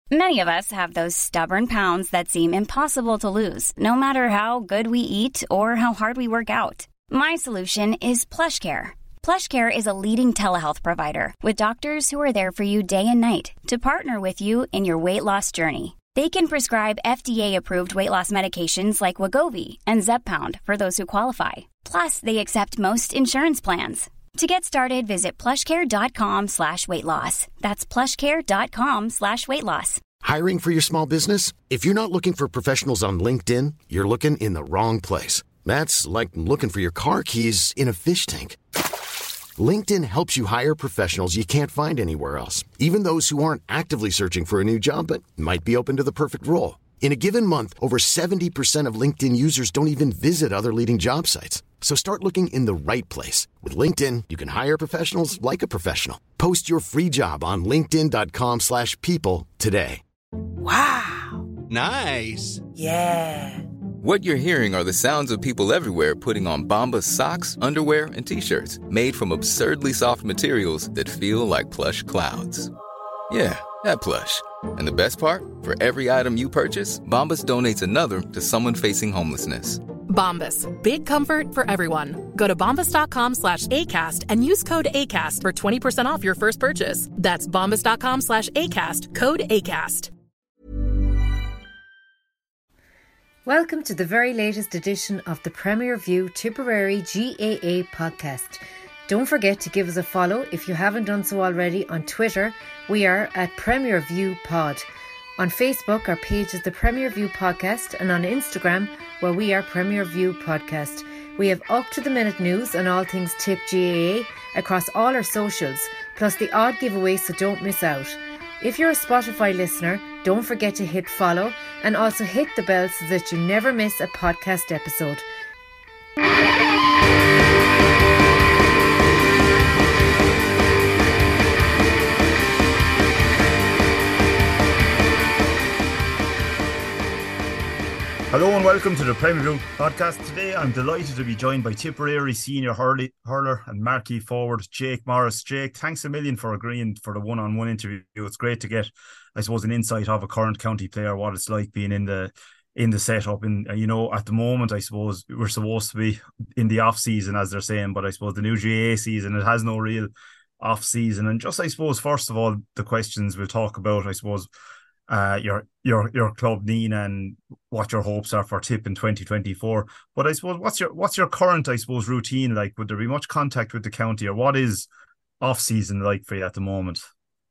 Many of us have those stubborn pounds that seem impossible to lose, no matter how good we eat or how hard we work out. My solution is PlushCare. PlushCare is a leading telehealth provider with doctors who are there for you day and night to partner with you in your weight loss journey. They can prescribe FDA-approved weight loss medications like Wegovy and Zepbound for those who qualify. Plus, they accept most insurance plans. To get started, visit plushcare.com/weightloss. That's plushcare.com/weightloss. Hiring for your small business? If you're not looking for professionals on LinkedIn, you're looking in the wrong place. That's like looking for your car keys in a fish tank. LinkedIn helps you hire professionals you can't find anywhere else, even those who aren't actively searching for a new job but might be open to the perfect role. In a given month, over 70% of LinkedIn users don't even visit other leading job sites. So start looking in the right place. With LinkedIn, you can hire professionals like a professional. Post your free job on linkedin.com/people today. Wow. Nice. Yeah. What you're hearing are the sounds of people everywhere putting on Bombas socks, underwear, and T-shirts made from absurdly soft materials that feel like plush clouds. Yeah, that plush. And the best part? For every item you purchase, Bombas donates another to someone facing homelessness. Bombas. Big comfort for everyone. Go to bombas.com/ACAST and use code ACAST for 20% off your first purchase. That's bombas.com/ACAST. Code ACAST. Welcome to the very latest edition of the Premier View Tipperary GAA podcast. Don't forget to give us a follow if you haven't done so already on Twitter. We are at Premier View Pod. On Facebook, our page is the Premier View Podcast, and on Instagram, where we are Premier View Podcast. We have up-to-the-minute news on all things Tip GAA across all our socials, plus the odd giveaway, so don't miss out. If you're a Spotify listener, don't forget to hit follow and also hit the bell so that you never miss a podcast episode. Hello and welcome to the Premier View podcast. Today I'm delighted to be joined by Tipperary senior hurler and marquee forward Jake Morris. Jake, thanks a million for agreeing for the one-on-one interview. It's great to get, I suppose, an insight of a current county player, what it's like being in the setup. And you know, at the moment, I suppose we're supposed to be in the off season, as they're saying, but I suppose the new GAA season, it has no real off season. And just, I suppose, first of all, the questions we'll talk about, I suppose, your club, Nina, and what your hopes are for Tip in 2024. But I suppose what's your current, I suppose, routine like? Would there be much contact with the county, or what is off season like for you at the moment?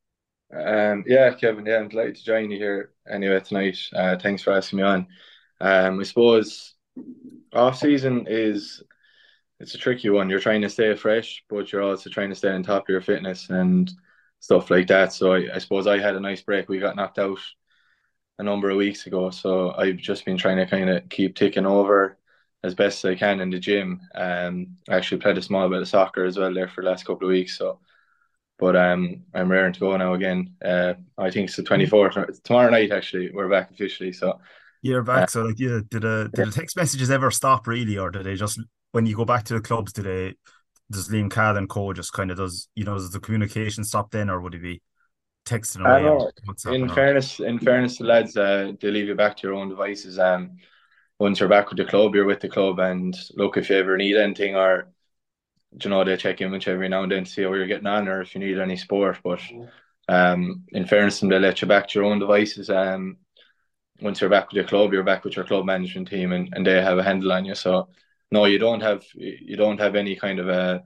Yeah, Kevin. Yeah, I'm delighted to join you here anyway tonight. Thanks for asking me on. I suppose off season it's a tricky one. You're trying to stay fresh, but you're also trying to stay on top of your fitness and stuff like that. So I suppose I had a nice break. We got knocked out a number of weeks ago, so I've just been trying to kind of keep ticking over as best as I can in the gym. I actually played a small bit of soccer as well there for the last couple of weeks. So, but I'm raring to go now again. I think it's the 24th tomorrow night. Actually, we're back officially. So you're back. So like, yeah, did the text messages ever stop really, or did they just, when you go back to the clubs, does Liam Cahill and co just kind of does the communication stop then, or would he be texting away? In fairness to lads, they leave you back to your own devices. Once you're back with the club, you're with the club, and look, if you ever need anything, or they check in with you every now and then to see how you're getting on, or if you need any support. But in fairness to them, they let you back to your own devices. Once you're back with your club, you're back with your club management team, and they have a handle on you. So no, you don't have any kind of a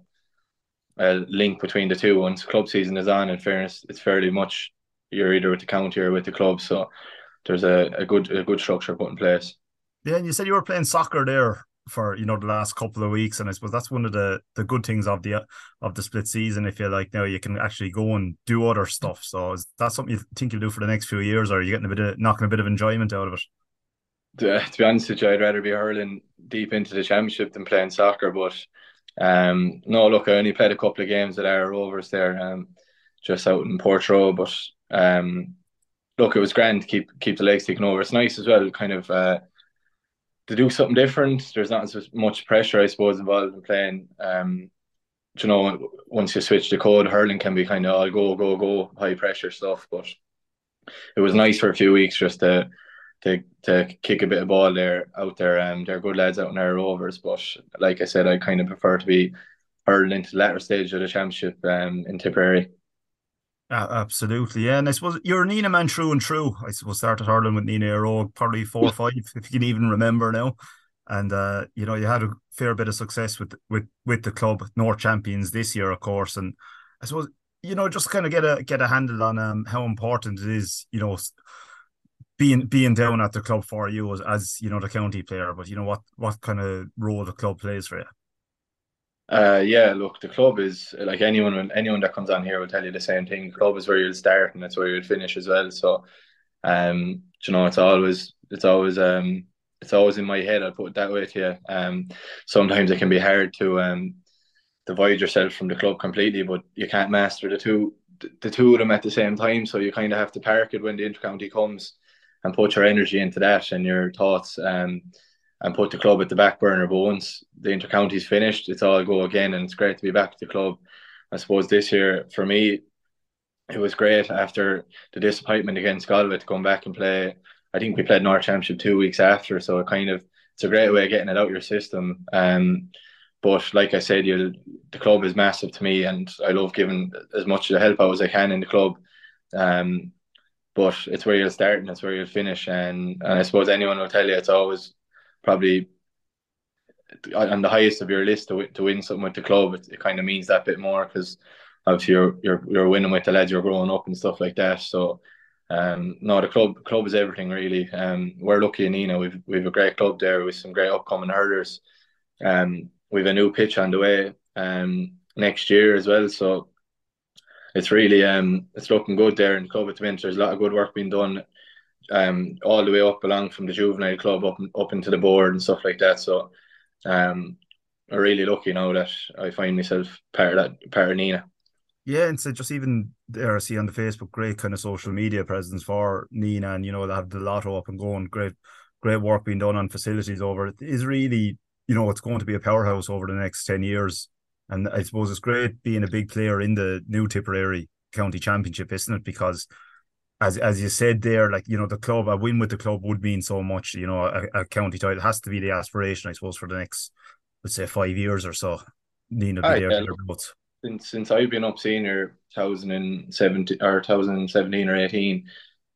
link between the two. Once club season is on, in fairness, it's fairly much you're either with the county or with the club. So there's a good structure put in place. Yeah, and you said you were playing soccer there for the last couple of weeks, and I suppose that's one of the good things of the split season. If you like, now you can actually go and do other stuff. So is that something you think you'll do for the next few years, or are you getting knocking a bit of enjoyment out of it? To be honest with you, I'd rather be hurling deep into the championship than playing soccer. But no, look, I only played a couple of games at our Rovers there, just out in Portroe. But look, it was grand to keep the legs taking over. It's nice as well, kind of to do something different. There's not as much pressure, I suppose, involved in playing. Once you switch the code, hurling can be kind of all go, high pressure stuff. But it was nice for a few weeks just to kick a bit of ball there out there. They're good lads out in our Rovers, but like I said, I kind of prefer to be hurled into the latter stage of the championship in Tipperary. Absolutely, yeah. And I suppose you're a Nina man through and through. I suppose started hurling with Nina O'Rourke, probably 4 or 5, if you can even remember now. And you know, you had a fair bit of success with the club, North champions this year, of course. And I suppose, you know, just kind of get a handle on how important it is, you know, being down at the club for you as you know, the county player. But you know what kind of role the club plays for you. Yeah, look, the club is like anyone that comes on here will tell you the same thing. The club is where you'll start and that's where you'll finish as well. So, you know, it's always in my head. I'll put it that way to you. Sometimes it can be hard to divide yourself from the club completely, but you can't master the two of them at the same time. So you kind of have to park it when the intercounty comes and put your energy into that and your thoughts. And put the club at the back burner. But once the intercounty's finished, it's all go again, and it's great to be back at the club. I suppose this year for me, it was great after the disappointment against Galway to come back and play. I think we played North Championship 2 weeks after, so it's a great way of getting it out your system. But like I said, the club is massive to me, and I love giving as much of the help out as I can in the club. But it's where you'll start and it's where you'll finish, and I suppose anyone will tell you it's always probably on the highest of your list to win something with the club. It kind of means that bit more because obviously you're winning with the lads you're growing up and stuff like that. So no, the club is everything really. We're lucky in Nina. We've a great club there with some great upcoming hurlers. We've a new pitch on the way next year as well. So it's really it's looking good there in the club at the minute. There's a lot of good work being done all the way up along from the juvenile club up into the board and stuff like that. So I'm really lucky now that I find myself part of Nina. Yeah, and so just even there, I see on the Facebook, great kind of social media presence for Nina, and you know, they have the lotto up and going. Great work being done on facilities over it. Is really, you know, it's going to be a powerhouse over the next 10 years. And I suppose it's great being a big player in the new Tipperary County Championship, isn't it? Because as you said there, like, you know, a win with the club would mean so much. You know, a county title has to be the aspiration, I suppose, for the next, let's say, 5 years or so. Nina be there. Yeah, since I've been up senior 2017 or 18,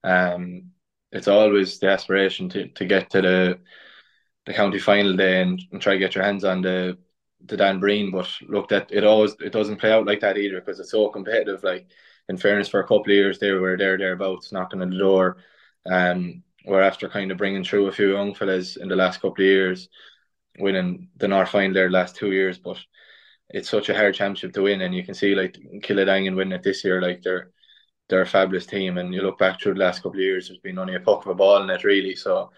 it's always the aspiration to get to the county final day and try to get your hands on the Dan Breen. But look, that it doesn't play out like that either because it's so competitive. Like, in fairness, for a couple of years they were thereabouts knocking on the door. We're after kind of bringing through a few young fellas in the last couple of years, winning the North final there the last 2 years. But it's such a hard championship to win, and you can see like Killadangan winning it this year. Like they're a fabulous team, and you look back through the last couple of years, there's been only a puck of a ball in it really. So,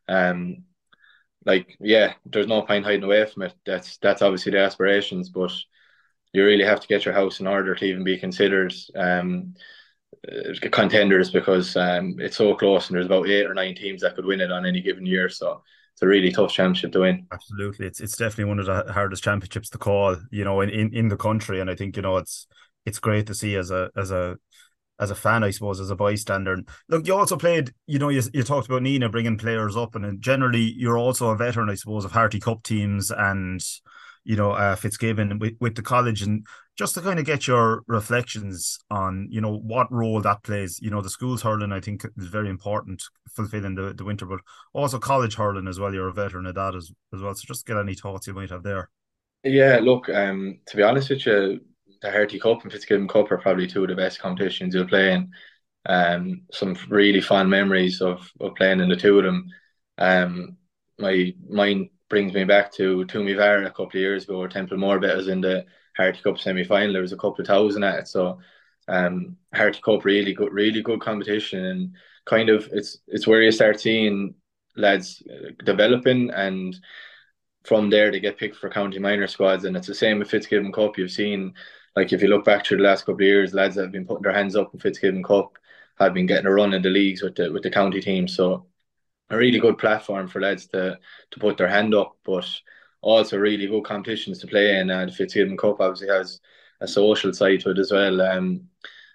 like, yeah, there's no point hiding away from it. That's obviously the aspirations, but you really have to get your house in order to even be considered contenders because it's so close and there's about 8 or 9 teams that could win it on any given year. So it's a really tough championship to win. Absolutely, it's definitely one of the hardest championships to call, you know, in the country. And I think, you know, it's great to see as a fan, I suppose, as a bystander. And look, you also played, you know, you talked about Nina bringing players up, and generally you're also a veteran, I suppose, of Harty Cup teams and, you know, Fitzgibbon with the college. And just to kind of get your reflections on, you know, what role that plays. You know, the schools hurling, I think, is very important, fulfilling the winter, but also college hurling as well. You're a veteran of that as well. So just get any thoughts you might have there. Yeah, look, to be honest with you, the Harty Cup and Fitzgibbon Cup are probably two of the best competitions you'll play in. Some really fond memories of playing in the two of them. My mind brings me back to Toomevara a couple of years ago, where Templemore bet us in the Harty Cup semi-final. There was a couple of thousand at it. So Harty Cup, really good competition, and kind of it's where you start seeing lads developing, and from there they get picked for county minor squads. And it's the same with Fitzgibbon Cup. You've seen, like, if you look back through the last couple of years, lads that have been putting their hands up in Fitzgibbon Cup have been getting a run in the leagues with the county team. So a really good platform for lads to put their hand up, but also really good competitions to play in. The Fitzgibbon Cup obviously has a social side to it as well.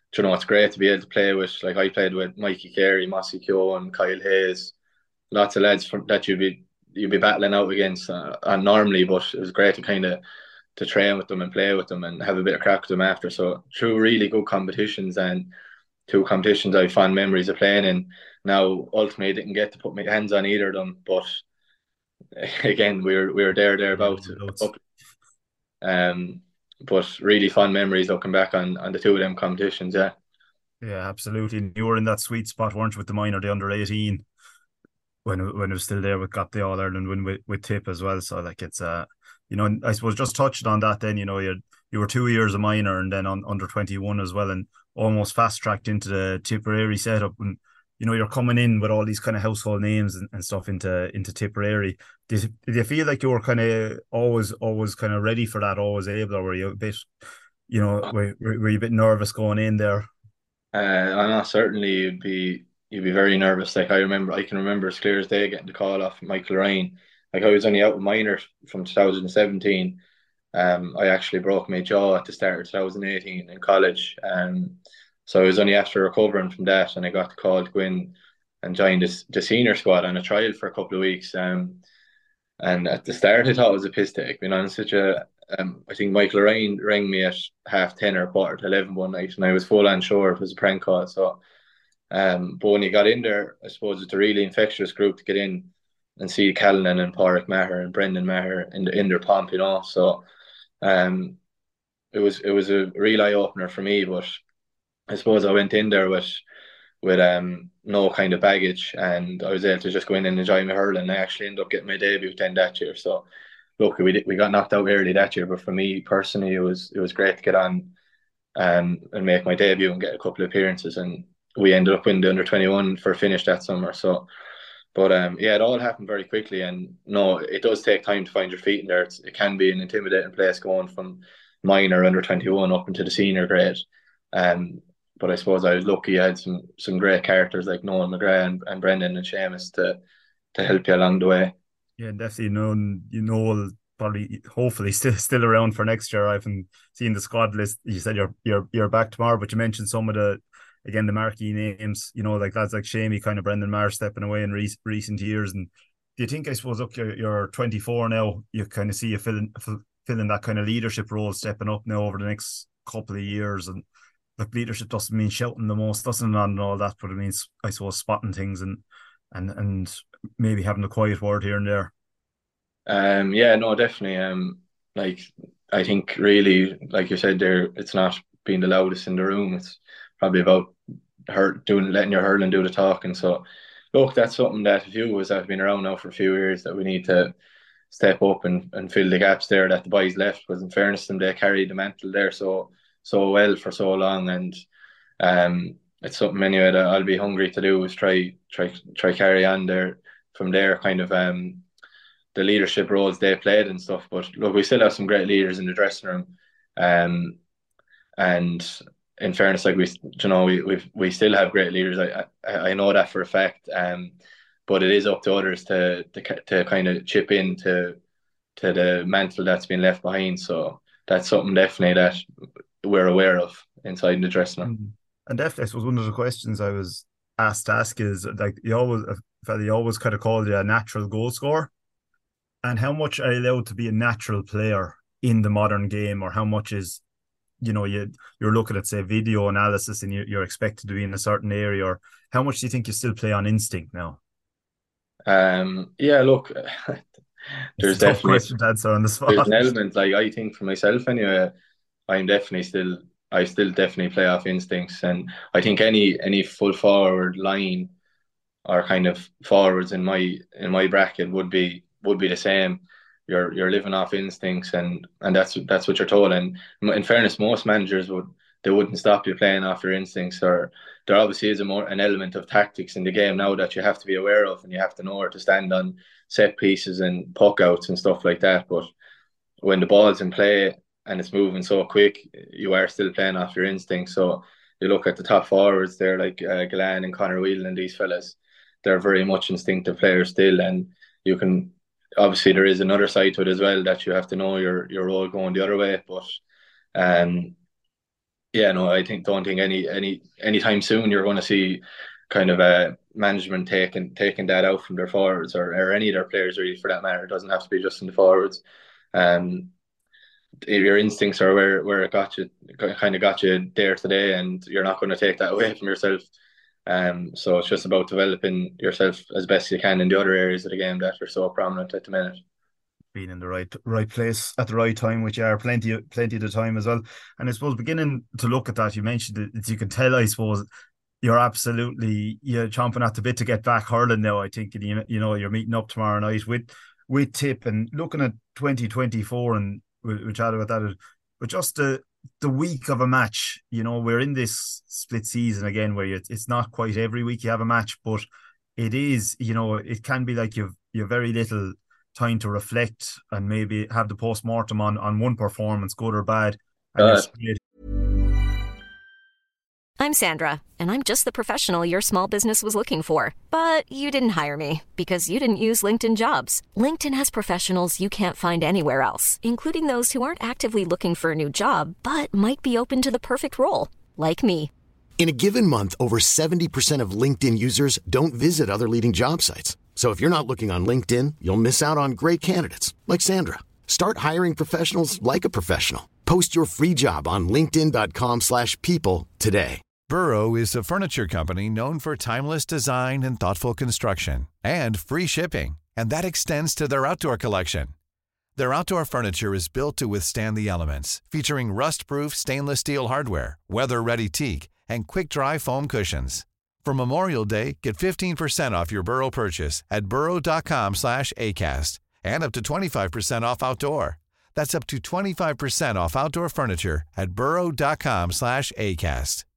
it's great to be able to play with. Like I played with Mikey Carey, Mossy Keoghan, Kyle Hayes, lots of lads that you'd be battling out against normally, but it was great to kind of to train with them and play with them and have a bit of crack with them after. So two really good competitions, and two competitions I have fond memories of playing in. Now ultimately I didn't get to put my hands on either of them, but again we were thereabouts. But really fun memories looking back on the two of them competitions. Yeah, absolutely. And you were in that sweet spot, weren't you, with the minor, the under 18, when it was still there. We got the All Ireland win with Tip as well. So like it's I suppose just touching on that, then you were 2 years a minor and then on under 21 as well, and almost fast tracked into the Tipperary setup. And you're coming in with all these kind of household names and stuff into Tipperary. Did you feel like you were kind of always kind of ready for that, always able, or were you a bit, were you a bit nervous going in there? I know certainly you'd be very nervous. Like I can remember as clear as day getting the call off Michael Ryan. Like I was only out with minor from 2017. I actually broke my jaw at the start of 2018 in college. So I was only after recovering from that, and I got the call to go in and join the senior squad on a trial for a couple of weeks. And at the start, I thought it was a piss take. Being honest with you, I think Michael Ryan rang me at 10:30 or 11:15 one night, and I was full on sure it was a prank call. So, but when he got in there, I suppose it's a really infectious group to get in and see Callanan and Pádraig Maher and Brendan Maher in their pomp, So, it was a real eye opener for me. But I suppose I went in there with no kind of baggage, and I was able to just go in and enjoy my hurling. I actually ended up getting my debut then that year. So look, we got knocked out early that year, but for me personally, it was great to get on and make my debut and get a couple of appearances, and we ended up winning the under 21 for a finish that summer. So, but yeah, it all happened very quickly, and no, it does take time to find your feet in there. It can be an intimidating place going from minor under 21 up into the senior grade. But I suppose I was lucky. I had some great characters like Noel McGrath and Brendan and Seamus to help you along the way. Yeah, definitely. Noel probably, hopefully, still around for next year. I haven't seen the squad list. You said you're back tomorrow, but you mentioned some of the marquee names. Like lads like Shamey, kind of Brendan Maher stepping away in recent years. And do you think, I suppose, look, you're 24 now. You kind of see you filling that kind of leadership role, stepping up now over the next couple of years. And look, leadership doesn't mean shouting the most, doesn't it, and all that, but it means, I suppose, spotting things and maybe having a quiet word here and there. Yeah, no, definitely. Like I think really, like you said there, it's not being the loudest in the room. It's probably about letting your hurling do the talking. So look, that's something that a few of us have been around now for a few years that we need to step up and fill the gaps there that the boys left. Because in fairness to them, they carried the mantle there so well for so long, and it's something anyway that I'll be hungry to do, is try carry on there from there, kind of the leadership roles they played and stuff. But look, we still have some great leaders in the dressing room, and in fairness, like we still have great leaders. I know that for a fact. But it is up to others to kind of chip in to the mantle that's been left behind. So that's something definitely that we're aware of inside the dressing room. And definitely, I suppose one of the questions I was asked to ask is, like, you always kind of called you a natural goal scorer, and how much are you allowed to be a natural player in the modern game, or how much is, you're looking at, say, video analysis and you're expected to be in a certain area, or how much do you think you still play on instinct now? Yeah, look, there's definitely question to answer on the spot. There's an element, like I think for myself anyway, I still definitely play off instincts, and I think any full forward line or kind of forwards in my bracket would be the same. You're living off instincts, and that's what you're told. And in fairness, most managers wouldn't stop you playing off your instincts. Or there obviously is an element of tactics in the game now that you have to be aware of, and you have to know where to stand on set pieces and puck outs and stuff like that. But when the ball's in play and it's moving so quick, you are still playing off your instincts. So you look at the top forwards there, like Gillane and Conor Whelan and these fellas, they're very much instinctive players still. And you can, obviously there is another side to it as well, that you have to know your role going the other way. But Yeah, no, don't think anytime soon you're going to see kind of a management taking that out from their forwards, or any of their players really for that matter. It doesn't have to be just in the forwards. Um, your instincts are where it got you, kind of got you there today, and you're not going to take that away from yourself. So it's just about developing yourself as best you can in the other areas of the game that are so prominent at the minute. Being in the right place at the right time, which are plenty of the time as well. And I suppose beginning to look at that, you mentioned it, you can tell, I suppose, you're chomping at the bit to get back hurling now. I think you're meeting up tomorrow night with Tip, and looking at 2024, and we'll chat about that. But just the week of a match, we're in this split season again where it's not quite every week you have a match, but it is, it can be like you've very little time to reflect and maybe have the post-mortem on one performance, good or bad. I'm Sandra, and I'm just the professional your small business was looking for. But you didn't hire me because you didn't use LinkedIn Jobs. LinkedIn has professionals you can't find anywhere else, including those who aren't actively looking for a new job, but might be open to the perfect role, like me. In a given month, over 70% of LinkedIn users don't visit other leading job sites. So if you're not looking on LinkedIn, you'll miss out on great candidates like Sandra. Start hiring professionals like a professional. Post your free job on linkedin.com/people today. Burrow is a furniture company known for timeless design and thoughtful construction and free shipping, and that extends to their outdoor collection. Their outdoor furniture is built to withstand the elements, featuring rust-proof stainless steel hardware, weather-ready teak, and quick-dry foam cushions. For Memorial Day, get 15% off your Burrow purchase at burrow.com/ACAST and up to 25% off outdoor. That's up to 25% off outdoor furniture at burrow.com/ACAST.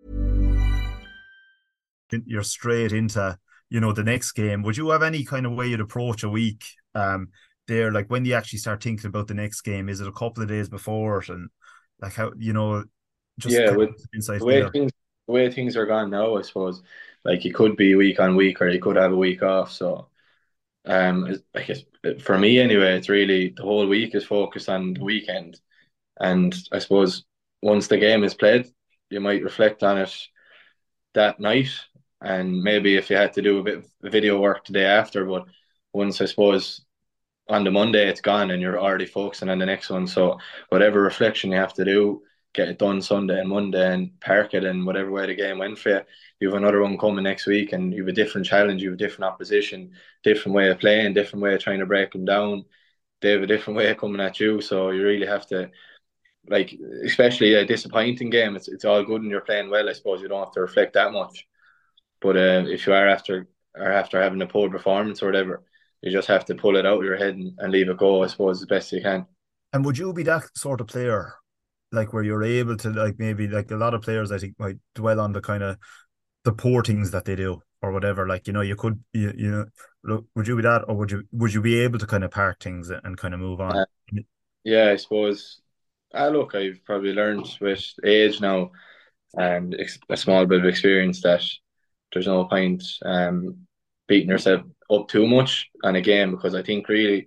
You're straight into, the next game. Would you have any kind of way you'd approach a week there? Like, when do you actually start thinking about the next game? Is it a couple of days before it? And like, how, just with insight the way things are gone now, I suppose, like, you could be week on week, or you could have a week off. So I guess for me anyway, it's really the whole week is focused on the weekend. And I suppose once the game is played, you might reflect on it that night, and maybe if you had to do a bit of video work the day after. But once, I suppose, on the Monday it's gone, and you're already focusing on the next one. So whatever reflection you have to do, get it done Sunday and Monday, and park it in whatever way the game went for you. You have another one coming next week, and you have a different challenge, you have a different opposition, different way of playing, different way of trying to break them down. They have a different way of coming at you. So you really have to, like, especially a disappointing game, it's all good and you're playing well. I suppose you don't have to reflect that much. But if you are after having a poor performance or whatever, you just have to pull it out of your head and leave it go, I suppose, as best you can. And would you be that sort of player, like, where you're able to, like, maybe, like, a lot of players I think might dwell on the kind of the poor things that they do or whatever, like, you could, look, would you be that, or would you be able to kind of park things and kind of move on? Yeah, I suppose. Look, I've probably learned with age now and a small bit of experience that there's no point beating yourself up too much on a game, because I think really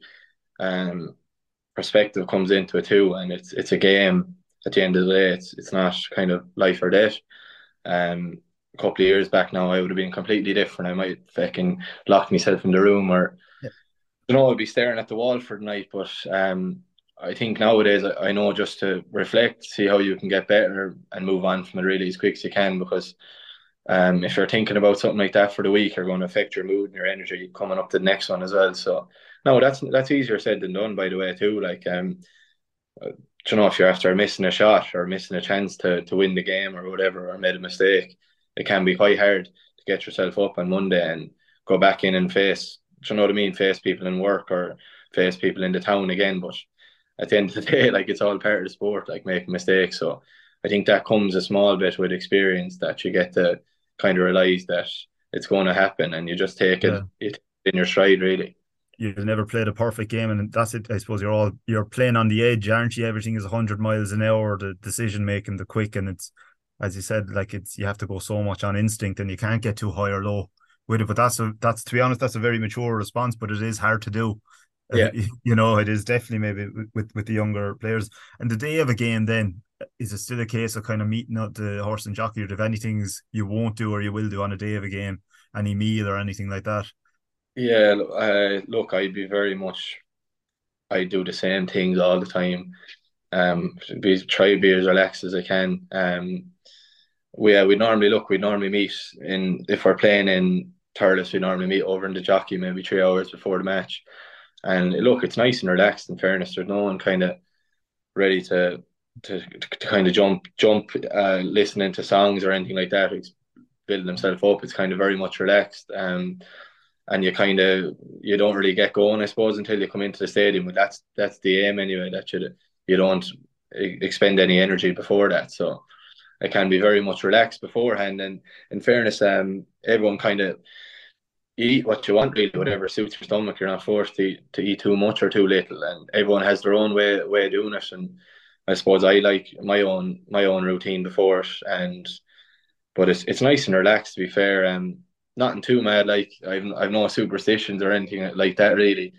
perspective comes into it too, and it's a game at the end of the day. It's not kind of life or death. A couple of years back now, I would have been completely different. I might fucking lock myself in the room, or I'd be staring at the wall for the night. But I think nowadays I know just to reflect, see how you can get better, and move on from it really as quick as you can. Because if you're thinking about something like that for the week, you're going to affect your mood and your energy coming up to the next one as well. So no, that's easier said than done, by the way, too. Like, if you're after missing a shot or missing a chance to win the game or whatever, or made a mistake, it can be quite hard to get yourself up on Monday and go back in and face people in work or face people in the town again. But at the end of the day, like, it's all part of the sport, like, making mistakes. So I think that comes a small bit with experience, that you get to kind of realize that it's going to happen, and you just take it in your stride, really. You've never played a perfect game, and that's it. I suppose you're playing on the edge, aren't you? Everything is 100 miles an hour, the decision making, the quick, and it's, as you said, like, you have to go so much on instinct, and you can't get too high or low with it. But that's to be honest, that's a very mature response, but it is hard to do. Yeah. It is definitely maybe with the younger players. And the day of a game, then, is it still a case of kind of meeting up the horse and jockey, or if anything's you won't do or you will do on a day of a game, any meal or anything like that? Yeah, look, I do the same things all the time. Try to be as relaxed as I can. We normally meet in, if we're playing in Thurles, we normally meet over in the jockey maybe 3 hours before the match. And look, it's nice and relaxed. In fairness, there's no one kind of ready to kind of jump, listening to songs or anything like that. It's building themselves up. It's kind of very much relaxed. And you don't really get going, I suppose, until you come into the stadium. But that's the aim anyway. That you don't expend any energy before that. So it can be very much relaxed beforehand. And in fairness, everyone kind of eat what you want, really, whatever suits your stomach. You're not forced to eat too much or too little, and everyone has their own way of doing it. And I suppose I like my own routine before it, but it's nice and relaxed, to be fair. Nothing too mad. Like I've no superstitions or anything like that, really.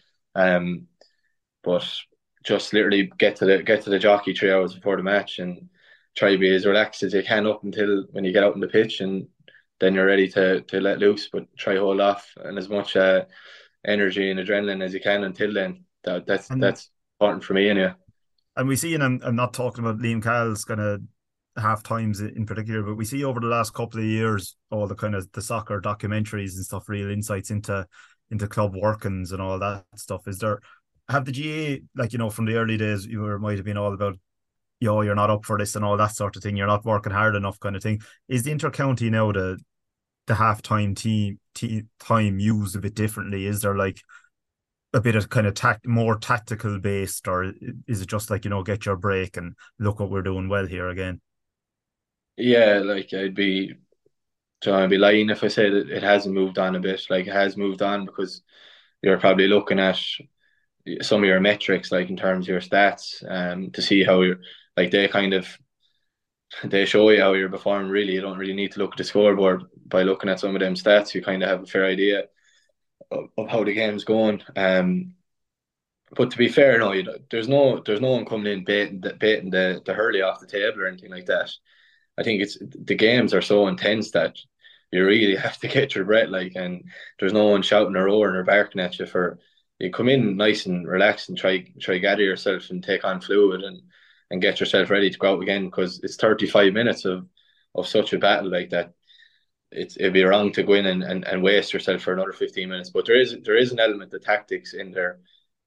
But just literally get to the jockey 3 hours before the match and try to be as relaxed as you can up until when you get out on the pitch, and then you're ready to let loose. But try hold off and as much energy and adrenaline as you can until then. That's important for me, anyway. And we see, and I'm not talking about Liam Cowell's kind of half times in particular, but we see over the last couple of years all the kind of the soccer documentaries and stuff, real insights into club workings and all that stuff. Have the GA, like, from the early days, might have been all about, you're not up for this and all that sort of thing, you're not working hard enough kind of thing. Is the intercounty now the half-time team time used a bit differently? Is there like a bit of kind of more tactical based, or is it just like, get your break and look what we're doing well here again? Yeah, like I'd be lying if I said it hasn't moved on a bit. Like, it has moved on, because you're probably looking at some of your metrics, like in terms of your stats, to see how you're, like, they show you how you're performing. Really, you don't really need to look at the scoreboard. By looking at some of them stats, you kind of have a fair idea of how the game's going. But to be fair, no, there's no one coming in baiting the Hurley off the table or anything like that. I think the games are so intense that you really have to get your breath, like, and there's no one shouting or roaring or barking at you. You come in nice and relaxed and try gather yourself and take on fluid and get yourself ready to go out again, because it's 35 minutes of such a battle like that. It'd be wrong to go in and waste yourself for another 15 minutes. But there is an element of tactics in there.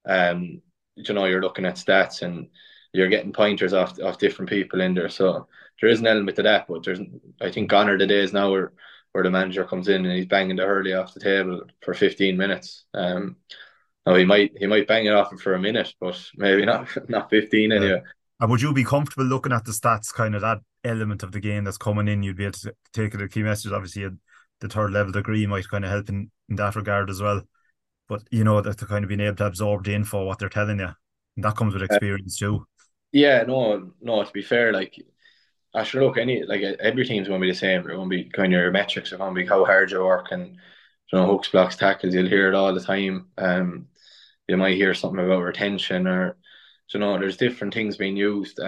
You're looking at stats and you're getting pointers off different people in there. So there is an element to that. But I think gone are the days now where the manager comes in and he's banging the Hurley off the table for 15 minutes. Now he might bang it off for a minute, but maybe not 15 anyway. And would you be comfortable looking at the stats, kind of that element of the game that's coming in? You'd be able to take it a key message. Obviously, the third level degree might kind of help in that regard as well. But that they're kind of being able to absorb the info, what they're telling you, and that comes with experience too. Yeah, no. To be fair, like, I should look every team's going to be the same. They're going to be kind of, your metrics are going to be how hard you work, and hooks, blocks, tackles. You'll hear it all the time. You might hear something about retention, or there's different things being used.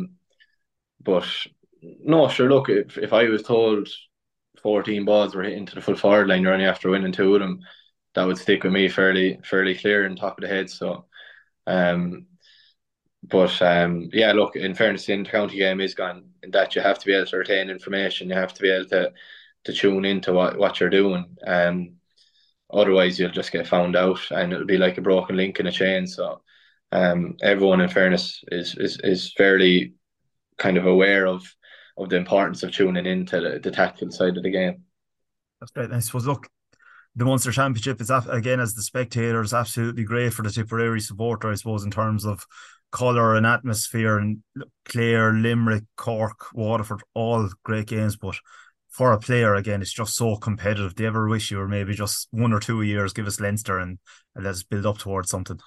But no, sure. Look, if I was told 14 balls were hitting to the full forward line, you're only after winning 2 of them, that would stick with me fairly clear on top of the head. So, yeah, look, in fairness, the inter-county game is gone in that you have to be able to retain information. You have to be able to tune into what you're doing. Otherwise, you'll just get found out, and it'll be like a broken link in a chain. So, everyone, in fairness, is fairly kind of aware of the importance of tuning into the tactical side of the game. That's great. I suppose, look, the Munster Championship is, again, as the spectator, is absolutely great for the Tipperary supporter, I suppose, in terms of colour and atmosphere. And Clare, Limerick, Cork, Waterford, all great games. But for a player, again, it's just so competitive. Do you ever wish you were maybe just 1 or 2 years, give us Leinster and let us build up towards something?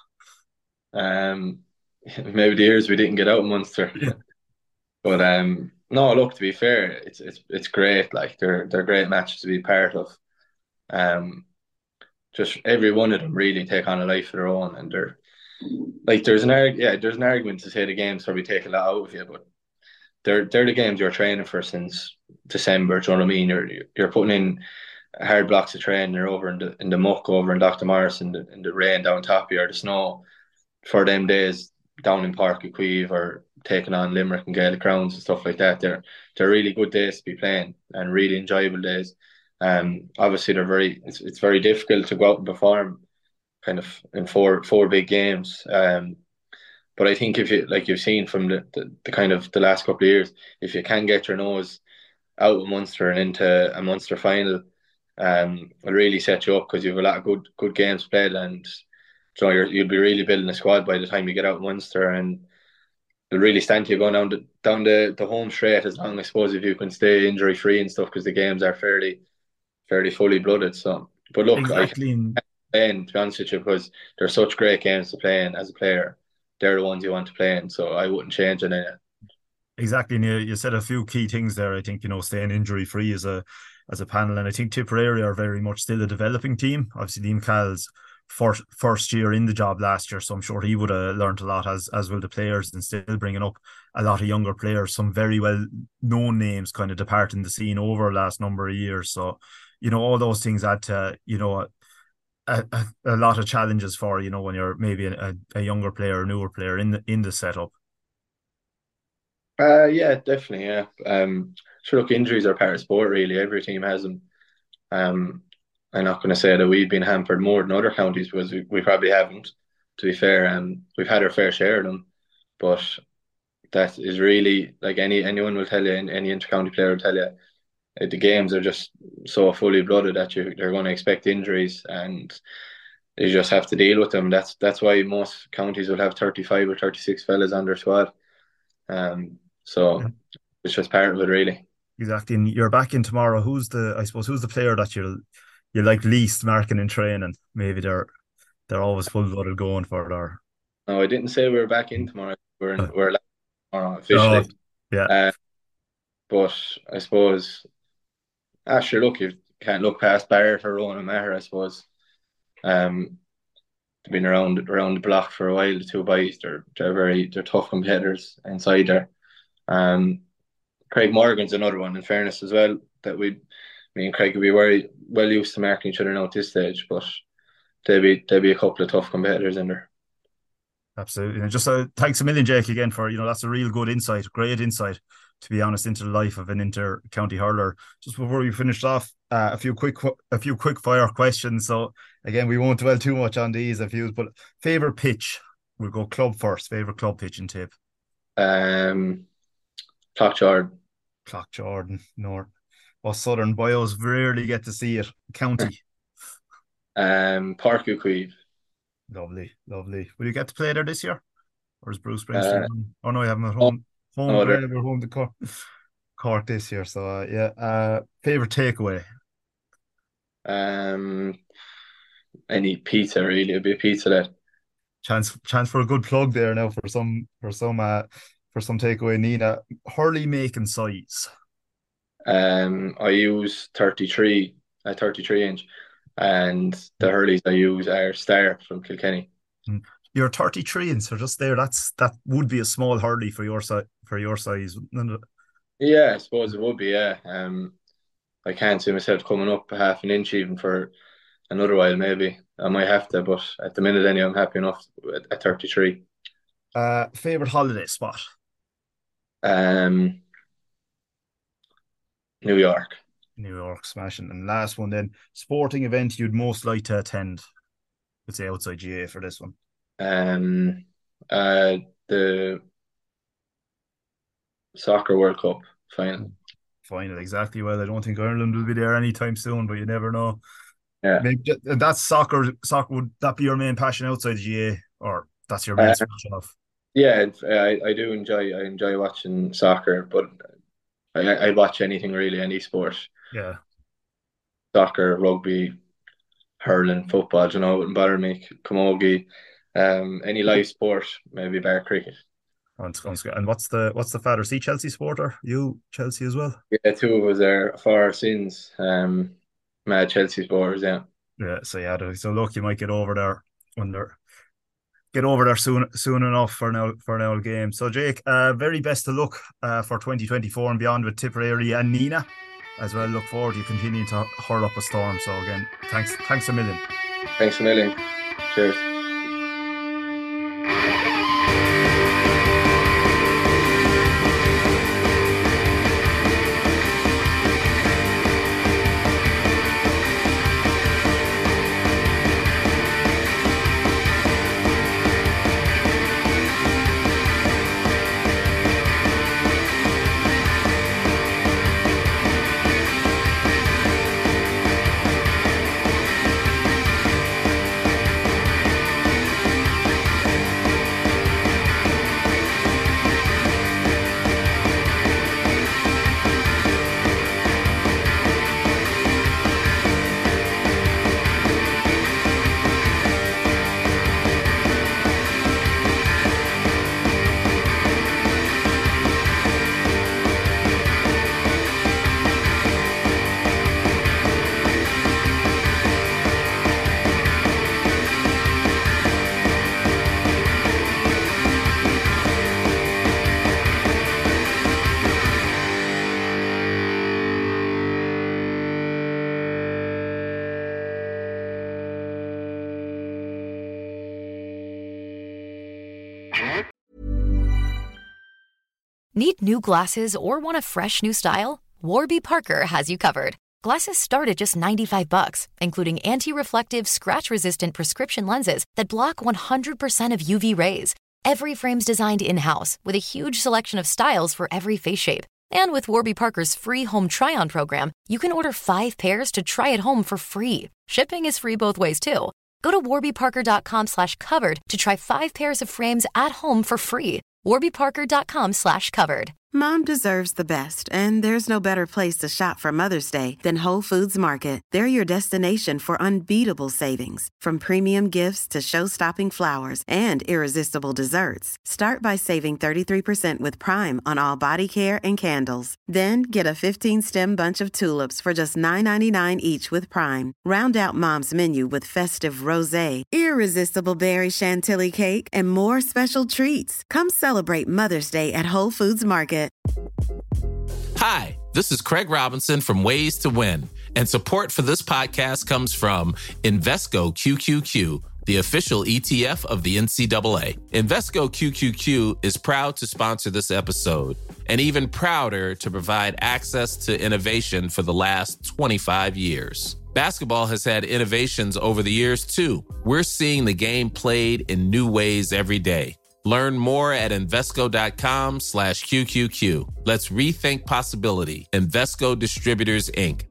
Maybe the years we didn't get out of Munster. But no, look, to be fair, it's great. Like, they're great matches to be part of. Just every one of them really take on a life of their own, and like there's an argument to say the games probably take a lot out of you, but they're the games you're training for since December. Do you know what I mean? You're putting in hard blocks of training. You're over in the muck over in Dr. Morris in the rain down top here, the snow for them days down in Park Equive or taking on Limerick and Gaelic Crowns and stuff like that. They're really good days to be playing and really enjoyable days. Obviously it's very difficult to go out and perform kind of in four big games. But I think if you like you've seen from the kind of the last couple of years, if you can get your nose out of Munster and into a Munster final, it'll really set you up because you have a lot of good games played, and you know, you'll be really building a squad by the time you get out of Munster, and it'll really stand to you going down the home straight, as long, I suppose, if you can stay injury free and stuff, because the games are fairly fully blooded. So, but look, exactly. To be honest with you, because they're such great games to play in as a player. They're the ones you want to play in, so I wouldn't change it. Exactly, and you said a few key things there. I think, staying injury free as a panel, and I think Tipperary are very much still a developing team. Obviously, Liam Call's first year in the job last year, so I'm sure he would have learned a lot, as will the players, and still bringing up a lot of younger players, some very well known names kind of departing the scene over the last number of years. So, all those things add to a lot of challenges for when you're maybe a younger player, a newer player in the setup. Yeah, definitely. Yeah. Sure. Look, injuries are part of sport. Really, every team has them. I'm not going to say that we've been hampered more than other counties, because we probably haven't. To be fair, we've had our fair share of them, but that is really, like, anyone will tell you, any inter-county player will tell you, the games are just so fully blooded that they're going to expect injuries, and you just have to deal with them. That's why most counties will have 35 or 36 fellas on their squad. So it's just part of it, really. Exactly. And you're back in tomorrow. Who's the player that you like least marking in training? Maybe they're always full blooded going for it. No, I didn't say we were back in tomorrow. We're tomorrow officially. Yeah. But I suppose, sure, look, you can't look past Barrett or Ronan Maher, I suppose. They've been around the block for a while, the two boys. They're tough competitors inside there. Craig Morgan's another one, in fairness, as well, that me and Craig would be very well used to marking each other now at this stage, but they'll be a couple of tough competitors in there. Absolutely. And just thanks a million, Jake, again, for that's a real good insight, great insight, to be honest, into the life of an inter-county hurler. Just before we finished off, a few quick fire questions. So again, we won't dwell too much on these but favourite pitch? We'll go club first. Favourite club pitch in Tip? Cloughjordan, North. Us Southern boys rarely get to see it. County? Park Equive. Lovely. Will you get to play there this year? Or is Bruce Springsteen? Oh no, you have him at home. Home to Cork this year. So favourite takeaway? Any pizza, really. It'd be a pizza that. Chance for a good plug there now for some takeaway. Nina, hurley making size? I use 33 inch, and the hurleys I use are Star from Kilkenny. You're 33 inch, so just there, that would be a small hurley for your size, wouldn't it? Yeah, I suppose it would be. Yeah. I can't see myself coming up half an inch even for another while. Maybe I might have to, but at the minute anyway, I'm happy enough at 33. Favorite holiday spot? New York, smashing. And last one then, sporting event you'd most like to attend? Let's say outside GA for this one. The Soccer World Cup final. Exactly. Well, I don't think Ireland will be there anytime soon, but you never know. Yeah. Maybe that's soccer. Would that be your main passion outside GA, or that's your main passion of? Yeah, I do enjoy watching soccer, but I watch anything really, any sport. Yeah. Soccer, rugby, hurling, football, it wouldn't bother me. Camogie, any live sport, maybe bar cricket. And what's the father? Is he Chelsea supporter? You Chelsea as well? Yeah, two of us are for our sins. Mad Chelsea supporters, yeah. Yeah, so look, you might get over there when get over there soon enough for an old game. So Jake, very best of luck for 2024 and beyond with Tipperary and Nina as well. Look forward to you continuing to hurl up a storm. So again, thanks a million. Thanks a million. Cheers. Need new glasses or want a fresh new style? Warby Parker has you covered. Glasses start at just $95, including anti-reflective, scratch-resistant prescription lenses that block 100% of UV rays. Every frame's designed in-house with a huge selection of styles for every face shape. And with Warby Parker's free home try-on program, you can order 5 pairs to try at home for free. Shipping is free both ways, too. Go to warbyparker.com/covered to try 5 pairs of frames at home for free. warbyparker.com/covered. Mom deserves the best, and there's no better place to shop for Mother's Day than Whole Foods Market. They're your destination for unbeatable savings, from premium gifts to show-stopping flowers and irresistible desserts. Start by saving 33% with Prime on all body care and candles. Then get a 15-stem bunch of tulips for just $9.99 each with Prime. Round out Mom's menu with festive rosé, irresistible berry chantilly cake, and more special treats. Come celebrate Mother's Day at Whole Foods Market. Hi, this is Craig Robinson from Ways to Win, and support for this podcast comes from Invesco QQQ, the official ETF of the NCAA. Invesco QQQ is proud to sponsor this episode, and even prouder to provide access to innovation for the last 25 years. Basketball has had innovations over the years, too. We're seeing the game played in new ways every day. Learn more at Invesco.com/QQQ. Let's rethink possibility. Invesco Distributors, Inc.